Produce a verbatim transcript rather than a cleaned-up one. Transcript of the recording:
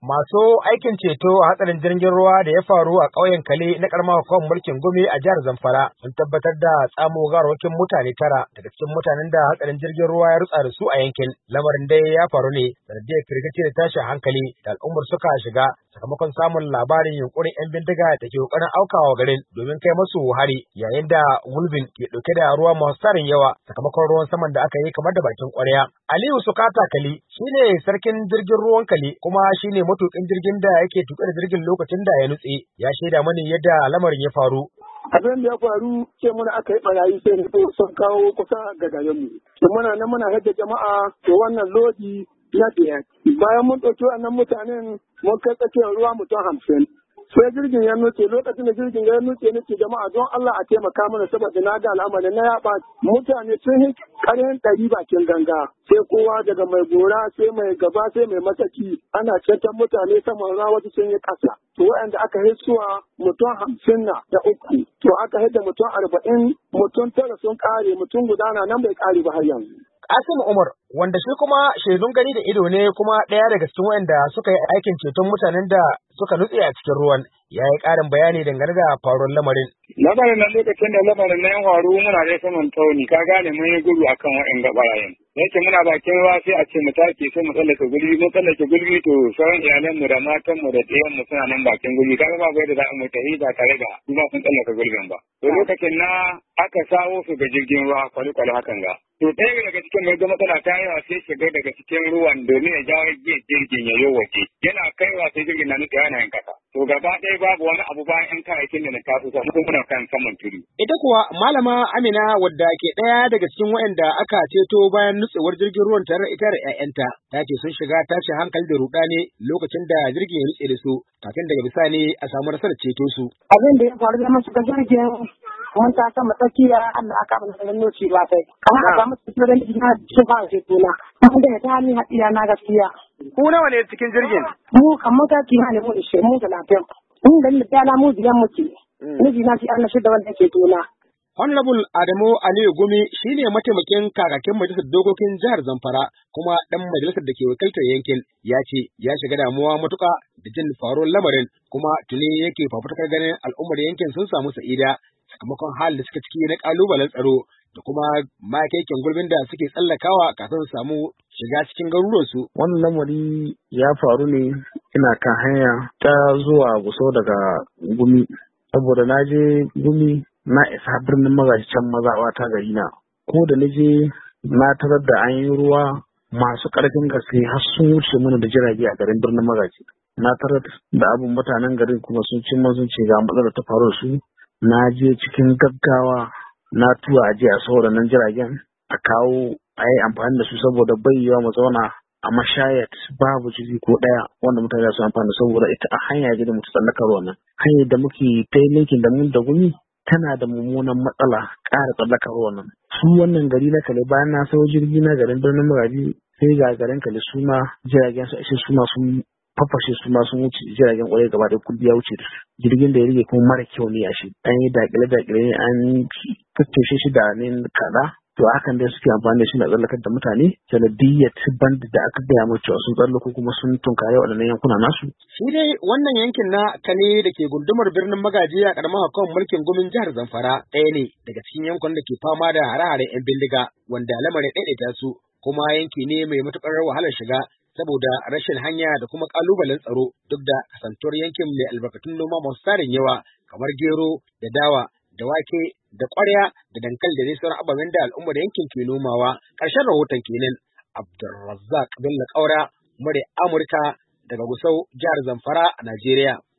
Masu aikin ceto a hatsarin jirgin ruwa da ya faru a ƙauyen Kale na ƙaramar hukumar mulkin Gumi a jihar Zamfara sun tabbatar da tsamo gawarwakin mutane tara daga cikin mutanen da hatsarin jirgin ruwa ya rutsa da su a yankin. Lamarin dai ya faru ne sanadiyar firgici da tashin hankali da al'ummar suka shiga sakamakon samun labarin yunkurin 'yan bindiga da ke ƙoƙarin aukawa garin domin kai masu hari yayin da gulbin ke ɗauke da ruwa masu tarin yawa sakamakon ruwan saman da aka yi kamar da bakin ƙwarya. Aliyu Sukata Kali shine sarkin jirgin ruwan Kali kuma shine matuƙin jirgin da yake tuƙe da jirgin lokacin da ya nutse, ya shaida mani yadda lamarin ya faru. Abin da ya faru ce muna aka yi barayi sai da sun kawo kusa ga garinmu. To muna nan muna yadda jama'a to wannan lodi na biyar. Bayan mun ɗauki wannan mutanen mun kai tsakiyar ruwa mutum hamsin. Sai jirgin ya nuce lokacin da jirgin ya nuce nake jama'a don Allah a taimaka mana saboda na ga al'amarin na yaɓa mutane sun yi ƙaryan ɗari bakin ganga sai kowa daga mai gora sai mai gaba sai mai mataki ana ceton mutane saman ruwa wasu sun yi ƙasa. To waɗanda aka hisuwa mutum hamsin na da uku to aka hidda mutum arba'in mutum tara sun ƙare mutum gudana nan bai ƙare ba har yanzu. Kasim Umar wanda shi kuma shaidun gani da ido ne kuma ɗaya daga cikin waɗanda suka yi aikin ceton mutanen da suka nutse a cikin ruwan ya yi ƙarin bayani dangane da faruwar lamarin. Lamarin nan lokacin da lamarin na yan faru muna da saman tauni ka gane mun yi gudu akan wa'in gabarayen. Yake muna bakin ruwa sai a ce mu take sai mu tsallake gulbi mun tsallake gulbi to sauran iyalanmu da matanmu da ɗayanmu suna nan bakin gulbi kaga ba bai da za mu tafi ba tare da su ma sun tsallaka gulbin ba. To lokacin na aka sawo su ga jirgin ruwa kwale-kwale hakan ga. To ɗaya daga cikin mai ga matsala ta yawa sai shiga daga cikin ruwan domin ya jawo jirgin ya yi waje. Yana kaiwa sai jirgin na nuka yana yin kasa. To gaba ɗaya babu wani abu bayan ƴan kayayyakin da na taso sa kuma muna kan saman tudu. Ita kuwa malama Amina wadda ke ɗaya daga cikin waɗanda aka ceto bayan nutsewar jirgin ruwan tare da ita da ƴaƴanta ta ce sun shiga tashin hankali da ruɗani lokacin da jirgin ya nutse da su kafin daga bisani a samu nasarar ceto su. Abin da ya faru da masu ga jirgin mun ta sama tsakiya Allah aka mana da noci ba sai. Kamar a samu tsibirin jina su fara ceto na. Wanda ya ta ni haɗiya na gaskiya. Ku nawa ne cikin jirgin? Mu kan mota kima ne mu ishe mu da lafiya. Mun da mutana mu biyan muke. Miji na shi Allah shi da wanda ke tona. Honorable Adamu Aliyu Gumi shine mataimakin kakakin majalisar dokokin jihar Zamfara kuma ɗan majalisar da ke wakiltar yankin ya ce ya shiga damuwa matuƙa da jin faruwar lamarin kuma tuni yake fafutukar ganin al'ummar yankin sun samu sa'ida sakamakon halin da suka ciki na ƙalubalen tsaro da kuma makaikin gulbin da suke tsallakawa kafin su samu shiga cikin garuruwansu. Wannan lamari ya faru ne ina kan hanya ta zuwa Gusau daga Gumi saboda na je Gumi na isa birnin Magaji can mazaɓa ta gari na. Ko da na je na tarar da an yi ruwa masu ƙarfin gaske har sun wuce mana da jirage a garin birnin Magaji. Na tarar da abin mutanen garin kuma sun ci sun ce ga matsalar ta faru da su. Na je cikin gaggawa na tura aje a saboda nan jiragen a kawo a yi amfani da su saboda bayyawa mu zauna a mashayat babu jirgi ko ɗaya wanda mutane za su amfani saboda ita a hanya da mutu tsallaka ruwan nan. Hanyar da muke ta linkin da mun da gumi tana da mummunan matsala ƙara tsallaka ruwan nan. Su wannan gari na Kale bayan na sau jirgi na garin birnin Magaji sai ga garin Kale su ma jiragen su ashe su ma sun fafashe su ma sun wuce jiragen ƙwarai gaba ɗaya kudi ya wuce da su. Jirgin da ya rige kuma mara kyau ne a shi. An yi dakile-dakile an tattoshe shi da ne kaɗa. To hakan dai suke amfani da shi na tsallakar da mutane sanadiyyar band da aka gaya mu cewa sun tsallako kuma sun tunkare waɗannan yankuna nasu. Shi dai wannan yankin na Kane da ke gundumar birnin Magaji a ƙaramar hukumar mulkin Gumin jihar Zamfara ɗaya ne daga cikin yankunan da ke fama da hare-haren 'yan bindiga wanda lamarin ɗaiɗaita su kuma yanki ne mai matuƙar wahalar shiga saboda rashin hanya da kuma ƙalubalen tsaro duk da kasantuwar yankin mai albarkatun noma masu tarin yawa kamar gero da dawa da wake da ƙwarya da dankali da dai sauran ababen da al'ummar yankin ke nomawa. Ƙarshen rahoton kenan Abdulrazzaq Bello Kaura, murya Amurka daga Gusau, jihar Zamfara a Najeriya.